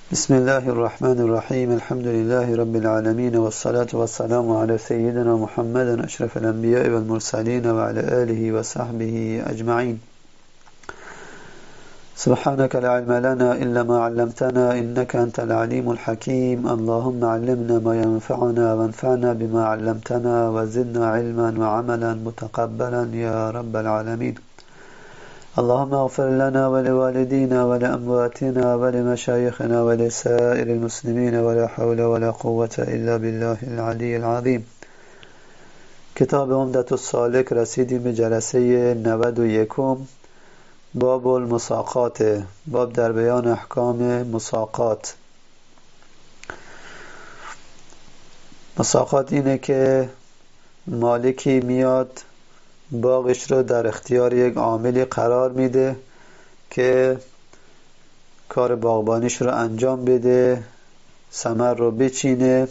بسم الله الرحمن الرحيم الحمد لله رب العالمين والصلاة والسلام على سيدنا محمد أشرف الأنبياء والمرسلين وعلى آله وصحبه أجمعين. سبحانك لا علم لنا إلا ما علمتنا إنك أنت العليم الحكيم. اللهم علمنا ما ينفعنا وانفعنا بما علمتنا وزدنا علما وعملا متقبلا يا رب العالمين. اللهم اغفر لنا ولوالدينا ولأمواتنا ولمشايخنا ولسائر المسلمين ولا حول ولا قوة إلا بالله العلي العظيم. کتاب عمدة السالک رسیدیم به جلسه 91. باب المساقات، باب در بیان احکام مساقات. مساقات اینه که مالکی میاد باغش رو در اختیار یک عاملی قرار میده که کار باغبانیش رو انجام بده، ثمر رو بچینه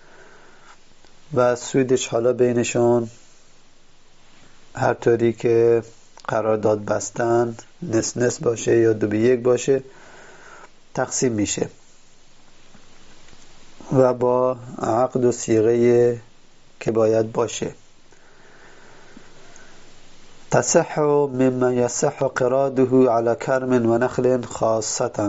و سودش حالا بینشون هر طوری که قرارداد بستن نصف نصف باشه یا 2:1 باشه تقسیم میشه و با عقد و صیغه که باید باشه. تصح ممن يصح قراده على کرم و نخل خاصتا.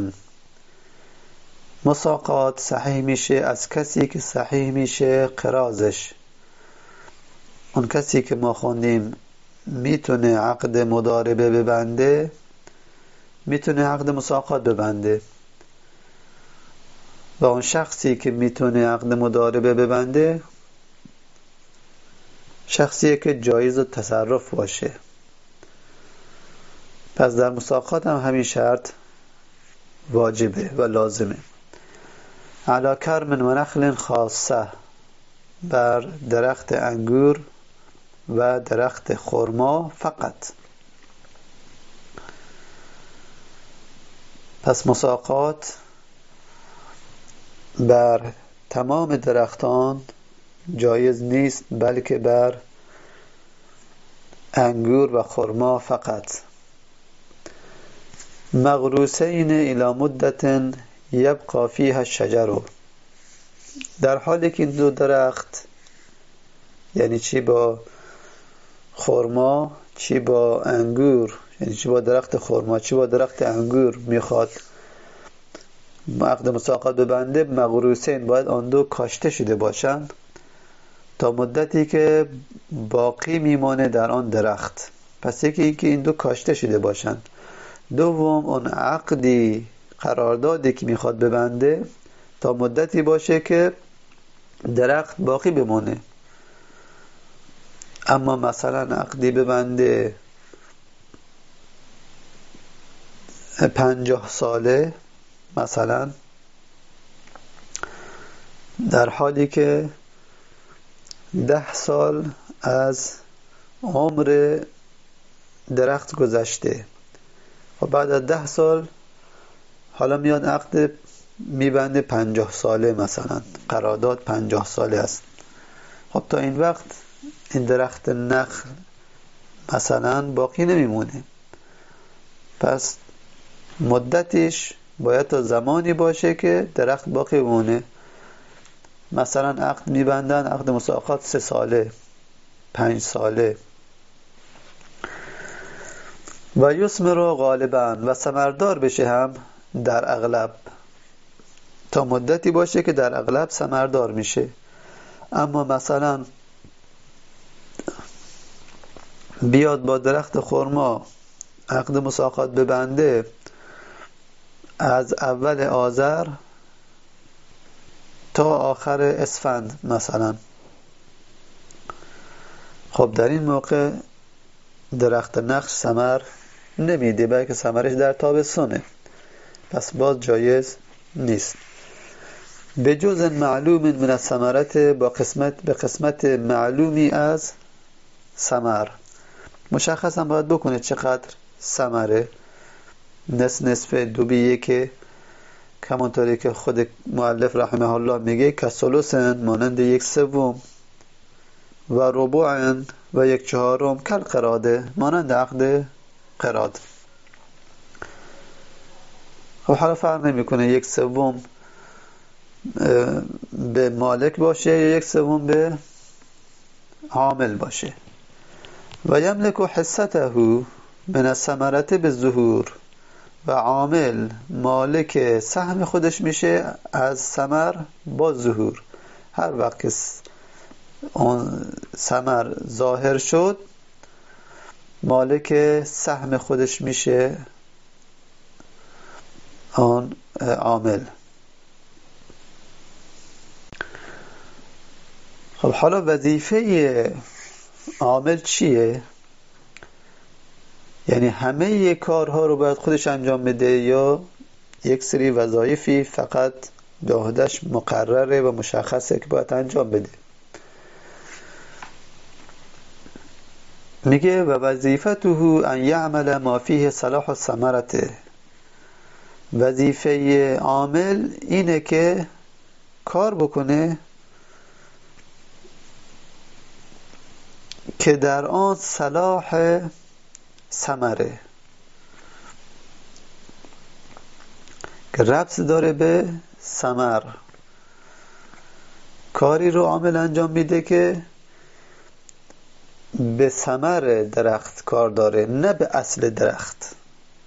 مساقات صحیح میشه از کسی که صحیح میشه قرازش. اون کسی که ما خوندیم میتونه عقد مضاربه ببنده، میتونه عقد مساقات ببنده، و اون شخصی که میتونه عقد مضاربه ببنده شخصیه که جایز و تصرف باشه. پس در مساقات هم همین شرط واجبه و لازمه. علی کرم و نخل خاصه، بر درخت انگور و درخت خرما فقط. پس مساقات بر تمام درختان جایز نیست، بلکه بر انگور و خرما فقط. مغروسین الی مدت یبقى فیها الشجر، در حالی که این دو درخت، یعنی چی با خرما چی با انگور، یعنی چی با درخت خرما چی با درخت انگور میخواد عقد مساقات ببنده، مغروسین باید آن دو کاشته شده باشند تا مدتی که باقی میمانه در آن درخت. پس یکی اینکه این دو کاشته شده باشند، دوم اون عقدی قراردادی که میخواد ببنده تا مدتی باشه که درخت باقی بمونه. اما مثلا عقدی ببنده 50 ساله مثلا، در حالی که 10 سال از عمر درخت گذشته و بعد از 10 سال حالا میاد عقد میبنده 50 ساله، مثلا قرارداد 50 ساله است. خب تا این وقت این درخت نخل مثلا باقی نمیمونه، پس مدتش باید تا زمانی باشه که درخت باقی بمونه. مثلا عقد میبندن عقد مساقات 3 ساله 5 ساله. و یثمر غالبا، و ثمردار بشه هم در اغلب، تا مدتی باشه که در اغلب ثمردار میشه. اما مثلا بیاد با درخت خرما عقد مساقات ببنده از اول آذر تا آخر اسفند مثلا، خب در این موقع درخت نخل ثمر نمیده، بلکه ثمرش در تابستونه، پس باز جایز نیست. به جز معلوم من الثمرات، به قسمت معلومی از ثمر. مشخص هم باید بکنه چقدر ثمره، نصف 2:1 کمانطوری که خود مؤلف رحمه الله میگه، که ثلثن مانند 1/3 و ربعن و 1/4 کل قراده مانند عقد قراد. خب حالا فرق نمیکنه 1/3 به مالک باشه یا 1/3 به عامل باشه. و یملک حصته من الثمره بالظهور، و عامل مالک سهم خودش میشه از ثمر با ظهور. هر وقت که اون ثمر ظاهر شد مالک سهم خودش میشه آن عامل. خب حالا وظیفه عامل چیه؟ یعنی همه کارها رو باید خودش انجام بده یا یک سری وظایفی فقط به عهده‌اش مقرره و مشخصه که باید انجام بده؟ میگه و وظیفته ان یعمل ما فیه صلاح الثمره. وظیفه عامل اینه که کار بکنه که در آن صلاح ثمره که ربط داره به ثمر. کاری رو عامل انجام میده که به ثمر درخت کار داره، نه به اصل درخت.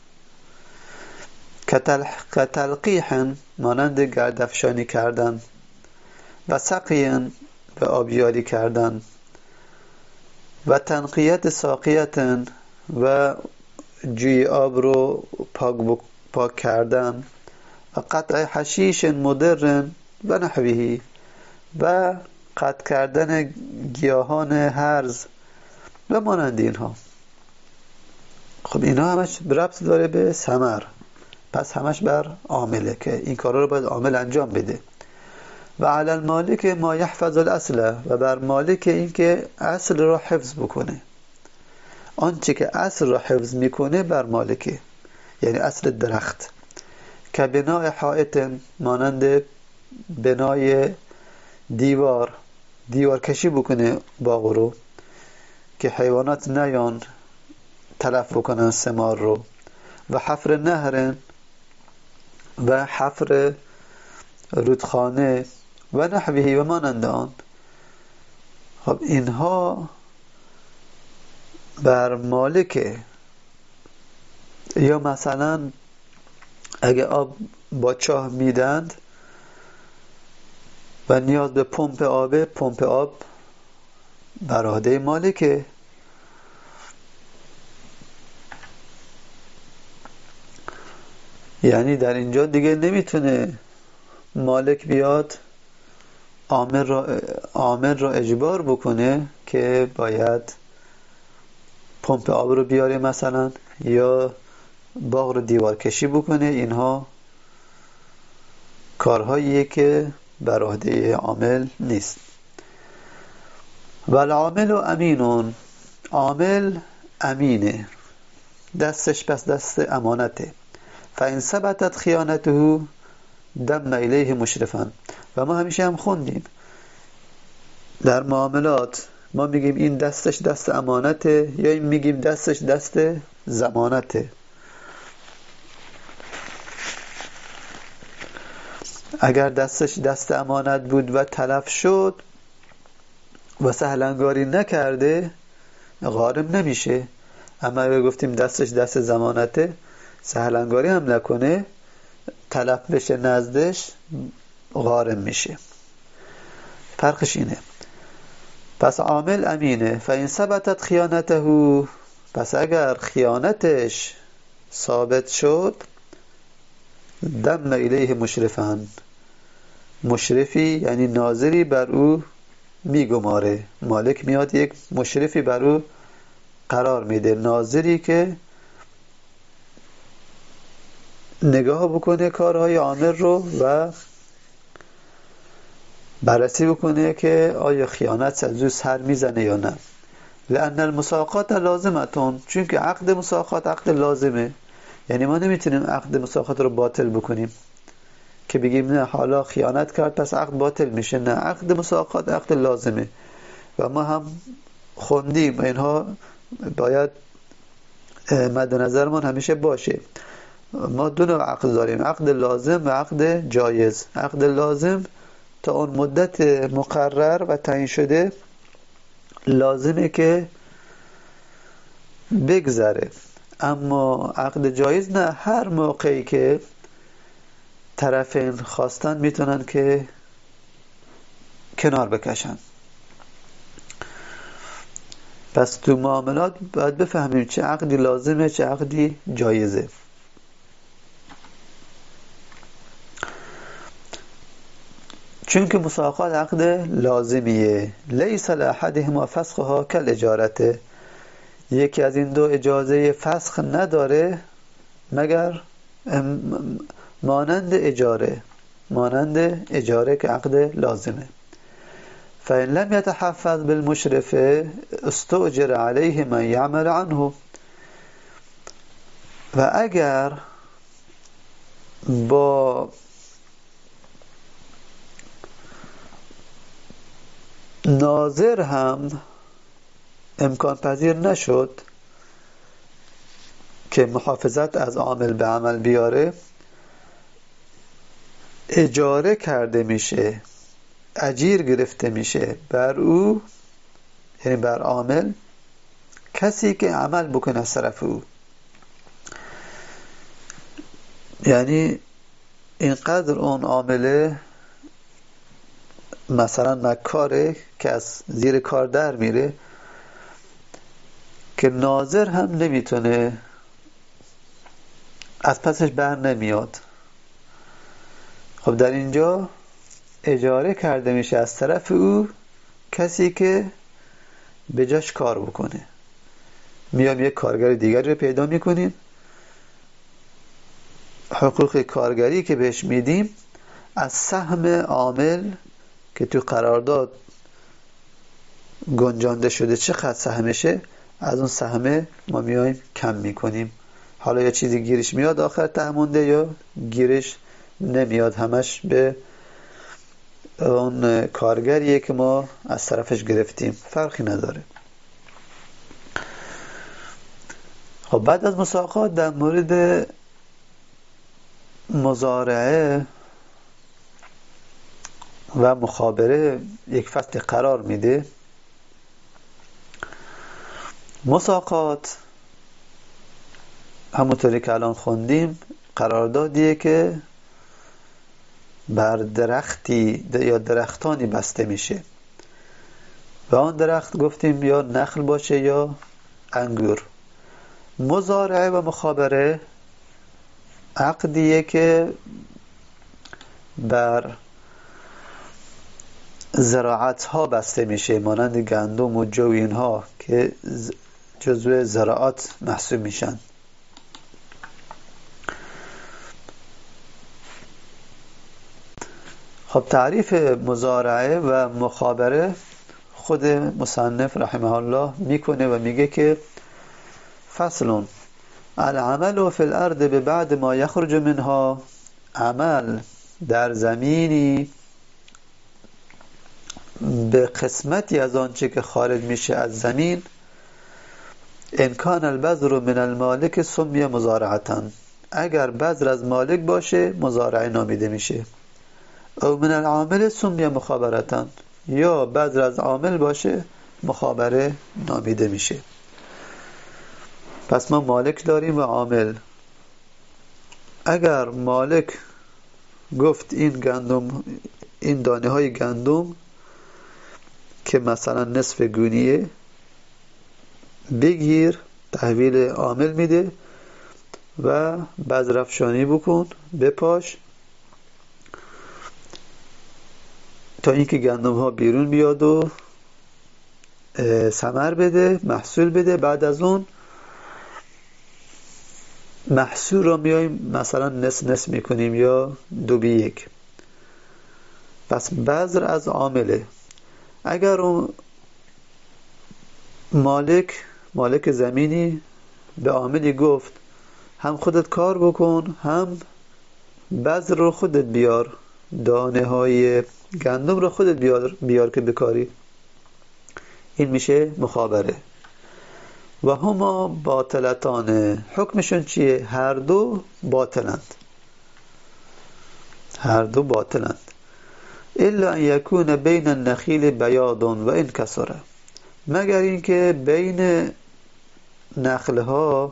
کتلقیح مانند گردافشانی کردن، و سقیان به آبیاری کردن، و تنقیت ساقیتن و جوی آب رو پاک کردن، و قطع حشیش مدرن و نحویه، و قطع کردن گیاهان هرز و مانند اینها. خب اینا همش ربط داره به ثمر، پس همش بر عامله که این کارا رو باید عامل انجام بده. و علی المالک ما یحفظ الاصل، و بر مالک این که اصل رو حفظ بکنه. آنچه که اصل رو حفظ میکنه بر مالکه، یعنی اصل درخت. که بنای حائط، مانند بنای دیوار کشی بکنه باغ رو که حیوانات نیان تلف بکنن ثمار رو. و حفر نهر، و حفر رودخانه و نحویه و مانند آن. خب اینها بر مالکه. یا مثلا اگه آب با چاه میدند و نیاز به پمپ آب بر عهده مالکه. یعنی در اینجا دیگه نمیتونه مالک بیاد عامل را اجبار بکنه که باید پمپ آب رو بیاره مثلا، یا باغ رو دیوار کشی بکنه. اینها کارهاییه که بر عهده عامل نیست. والعامل امینون، عامل امینه، دستش پس دست امانته. فإن ثبتت خیانته دم الیه مشرفا. و ما همیشه هم خوندیم در معاملات ما میگیم این دستش دست امانته، یا این میگیم دستش دست ضمانته. اگر دستش دست امانت بود و تلف شد و سهلنگاری نکرده غارم نمیشه. اما اگر گفتیم دستش دست ضمانته، سهلنگاری هم نکنه تلف بشه نزدش، غارم میشه. فرقش اینه. پس عامل امینه. فإن ثبتت خیانته، پس اگر خیانتش ثابت شد، دم الیه مشرفا، مشرفی یعنی ناظری بر او میگماره. مالک میاد یک مشرفی بر او قرار میده، ناظری که نگاه بکنه کارهای عامل رو و بررسی بکنه که آیا خیانت از او سر میزنه یا نه. لأن المساقات لازمتون، چون که عقد مساقات عقد لازمه. یعنی ما نمیتونیم عقد مساقات رو باطل بکنیم که بگیم نه حالا خیانت کرد پس عقد باطل میشه. نه، عقد مساقات عقد لازمه و ما هم خوندیم و اینها باید مد نظرمان همیشه باشه. ما دو نوع عقد داریم، عقد لازم و عقد جایز. عقد لازم تا اون مدت مقرر و تعیین شده لازمه که بگذره، اما عقد جایز نه، هر موقعی که طرفین خواستن میتونن که کنار بکشن. پس تو معاملات باید بفهمیم چه عقدی لازمه چه عقدی جایزه. چون که مساقات عقد لازمیه، لیس لاحدهما فسخها کالاجارته، یکی از این دو اجازه فسخ نداره مگر مانند اجاره که عقد لازمه. فإن لم يتحفظ بالمشرف استؤجر عليه من يعمل عنه، و اگر با ناظر هم امکان پذیر نشد که محافظت از عامل به عمل بیاره، اجاره کرده میشه، اجیر گرفته میشه بر او، یعنی بر عامل، کسی که عمل بکنه از طرف او. یعنی اینقدر اون عامله مثلا مکاره که از زیر کار در میره که ناظر هم نمیتونه، از پسش بر نمیاد. خب در اینجا اجاره کرده میشه از طرف او کسی که به جاش کار بکنه. میام یک کارگر دیگری رو پیدا میکنیم، حقوق کارگری که بهش میدیم از سهم عامل که تو قرارداد گنجانده شده چقدر سهمشه، از اون سهم ما میایم کم میکنیم. حالا یا چیزی گیرش میاد آخر تهمونده یا گیرش نمیاد، همش به اون کارگریه که ما از طرفش گرفتیم، فرقی نداره. خب بعد از مساقات در مورد مزارعه و مخابره یک فصل قرار میده. مساقات همونطوری که الان خوندیم قراردادیه که بر درختی یا درختانی بسته میشه و آن درخت گفتیم یا نخل باشه یا انگور. مزارعه و مخابره عقدیه که بر زراعت ها بسته میشه، مانند گندم و جو، اینها که جزو زراعت محسوب میشن. خب تعریف مزارعه و مخابره خود مصنف رحمه الله میکنه و میگه که فصل العمل فی الارض بعد ما یخرج منها، عمل در زمینی به قسمتی از آنچه که خارج میشه از زمین، ان کان البذر من المالک سمی مزارعتا، اگر بذر از مالک باشه مزارعه نامیده میشه، او من العامل سمی مخابرتا، یا بذر از عامل باشه مخابره نامیده میشه. پس ما مالک داریم و عامل. اگر مالک گفت این دانه های گندم که مثلا نصف گونیه بگیر، تحویل عامل میده و بذر افشانی بکن، بپاش تا اینکه گندم ها بیرون بیاد و ثمر بده، محصول بده. بعد از اون محصول رو میایم مثلا نصف میکنیم یا 2:1. پس بذر از عامله. اگر اون مالک زمینی به عاملی گفت هم خودت کار بکن هم بذر رو خودت بیار، دانه های گندم رو خودت بیار که بکاری، این میشه مخابره. و هما باطلتان، حکمشون چیه؟ هر دو باطلند، هر دو باطلند. الا ان یکون بین النخیل بیاض و ان کسره، مگر اینکه بین نخلها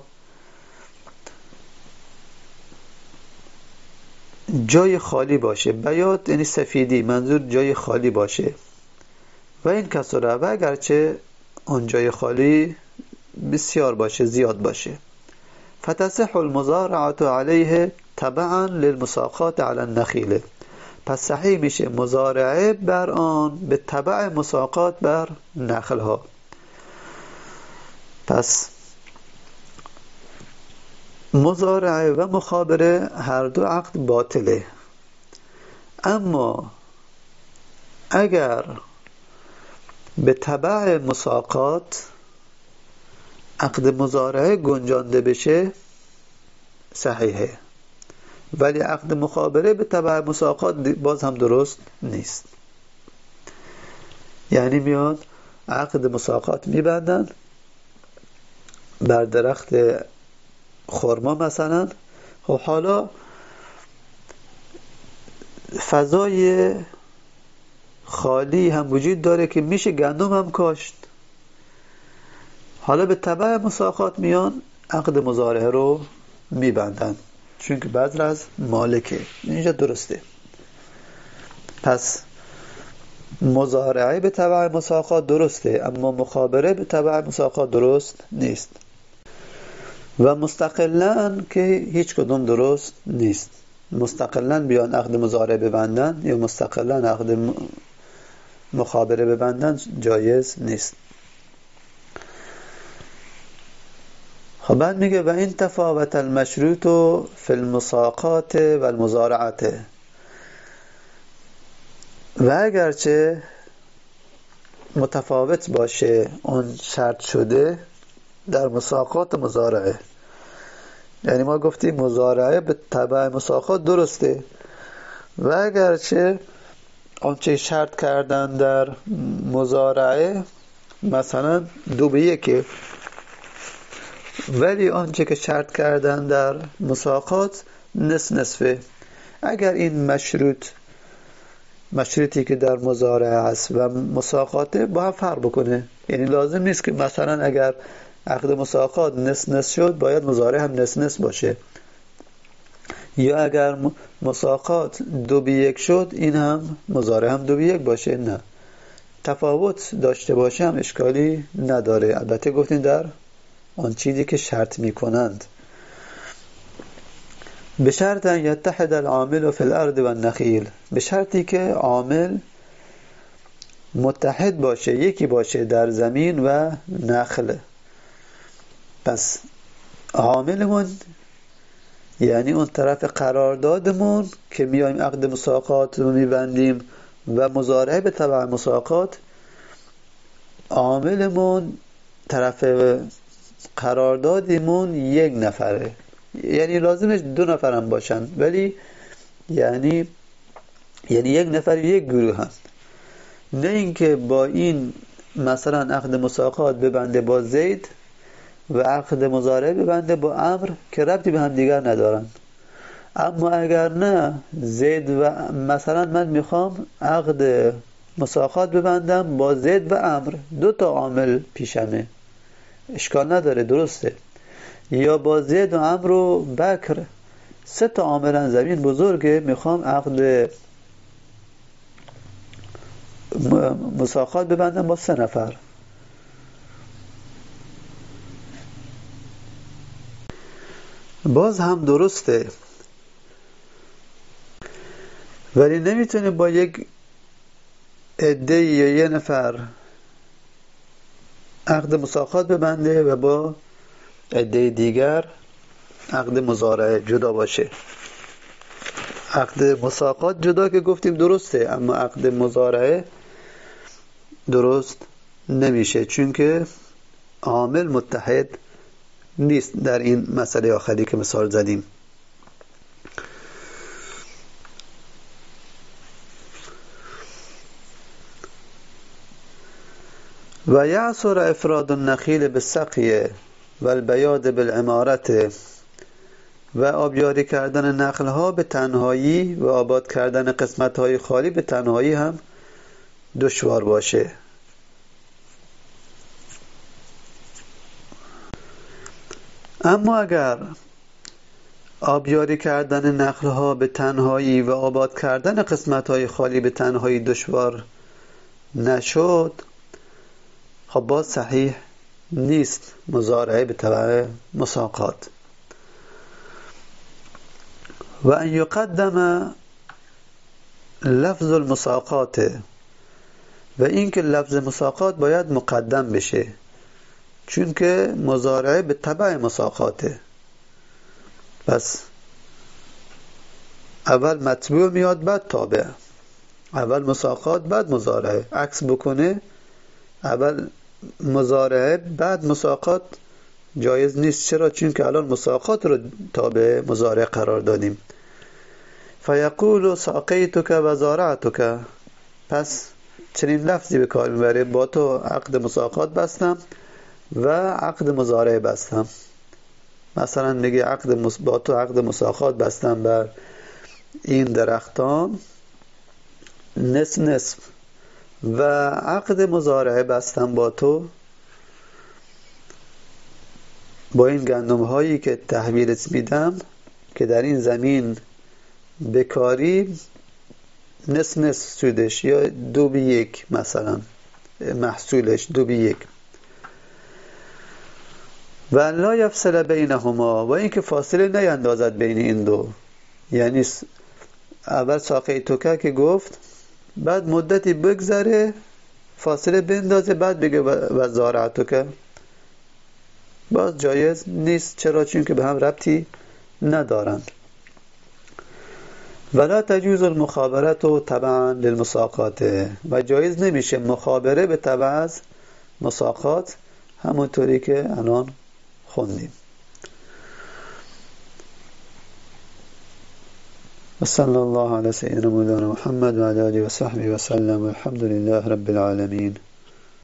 جای خالی باشه. بیاض یعنی سفیدی، منظور جای خالی باشه. و این کسره، و اگرچه اون جای خالی بسیار باشه، زیاد باشه. فتصح المزارعه علیه تبعا للمساقات علی النخیل، پس صحیح میشه مزارعه بر آن به تبع مساقات بر نخل ها. پس مزارعه و مخابره هر دو عقد باطله، اما اگر به تبع مساقات عقد مزارعه گنجانده بشه صحیحه، ولی عقد مخابره به تبع مساقات باز هم درست نیست. یعنی میاد عقد مساقات میبندن بر درخت خرما مثلا، خب حالا فضای خالی هم وجود داره که میشه گندم هم کاشت، حالا به تبع مساقات میان عقد مزارعه رو میبندن چون که بذر از مالکه. اینجا درسته. پس مزارعه به تبع مساقات درسته، اما مخابره به تبع مساقات درست نیست. و مستقلاً که هیچ کدوم درست نیست. مستقلاً بیان عقد مزارعه ببندن یا مستقلاً عقد مخابره ببندن جایز نیست. خب بعد میگه و این تفاوت المشروط فی المساقات و المزارعات، و اگرچه متفاوت باشه اون شرط شده در مساقات و مزارعه، یعنی ما گفتیم مزارعه به تبع مساقات درسته، و اگرچه آنچه شرط کردن در مزارعه مثلا 2:1، ولی آنچه که شرط کردن در مساقات نصفه. اگر این مشروطی که در مزارعه است و مساقاته با هم فرق بکنه، یعنی لازم نیست که مثلا اگر عقد مساقات نصف شد باید مزارعه هم نصف باشه، یا اگر مساقات 2:1 شد این هم مزارعه هم 2:1 باشه. نه، تفاوت داشته باشه هم اشکالی نداره، البته گفتین در آن چیزی که شرط میکنند. به شرط ان یتحد العامل فی الارض و النخیل، به شرطی که عامل متحد باشه، یکی باشه در زمین و نخل. پس عاملمون یعنی اون طرف قراردادمون که میایم عقد مساقات رو میبندیم و مزارعه به تبع مساقات، عاملمون طرف قراردادمون یک نفره، یعنی لازمش 2 نفر هم باشن، ولی یعنی یک نفر یک گروه هم. نه اینکه با این مثلا عقد مساقات ببنده با زید و عقد مزارعه ببنده با عمرو که ربطی به هم دیگر ندارن. اما اگر نه زید و مثلا من میخوام عقد مساقات ببندم با زید و عمرو، 2 تا عامل پیشمه، اشکال نداره، درسته. یا با زید و عمرو و بکر، 3 تا عاملن، زمین بزرگه، میخوام عقد مساقات ببندم با 3 نفر. باز هم درسته، ولی نمیتونه با یک عده یا یه نفر عقد مساقات ببنده و با عده دیگر عقد مزارعه جدا باشه. عقد مساقات جدا که گفتیم درسته، اما عقد مزارعه درست نمیشه چون که عامل متحد نیست در این مسئله آخری که مثال زدیم. و یعصر افراد النخیل بالسقی و البیاد بالعمارت، و آبیاری کردن نخلها به تنهایی و آباد کردن قسمت‌های خالی به تنهایی هم دشوار باشه. اما اگر آبیاری کردن نخلها به تنهایی و آباد کردن قسمت‌های خالی به تنهایی دشوار نشد، خب باز صحیح نیست مزارعه به تبع مساقات. و ان یقدم لفظ المساقات، و اینکه لفظ مساقات باید مقدم بشه، چون که مزارعه به تبع مساقاته. پس اول متبوع میاد بعد تابع، اول مساقات بعد مزارعه. عکس بکنه اول مزارعه بعد مساقات جایز نیست. چرا؟ چون که الان مساقات رو تابع مزارعه قرار دادیم. فیقول ساقیتک و زارعتک، پس چنین لفظی به کار میبره: با تو عقد مساقات بستم و عقد مزارعه بستم. مثلا میگه با تو عقد مساقات بستم بر این درختان نصف نصف، و عقد مزارعه بستم با تو با این گندم هایی که تحویلت میدم که در این زمین بکاری، نصف نصف سودش، یا 2:1 مثلا محصولش 2:1. و لا یفصل بینهما، و اینکه فاصله نیندازد بین این دو. یعنی اول ساقه توکه که گفت، بعد مدتی بگذره فاصله بندازه، بعد بگه و زارعتوکه، باز جایز نیست. چرا؟ چون که به هم ربطی ندارند. ولا تجوز المخابره تبعا للمساقات، و جایز نمیشه مخابره به تبع از مساقات، همونطوری که الان خوندیم. وصلى الله على سيدنا مولانا محمد وعلى آله وصحبه وسلم، والحمد لله رب العالمين.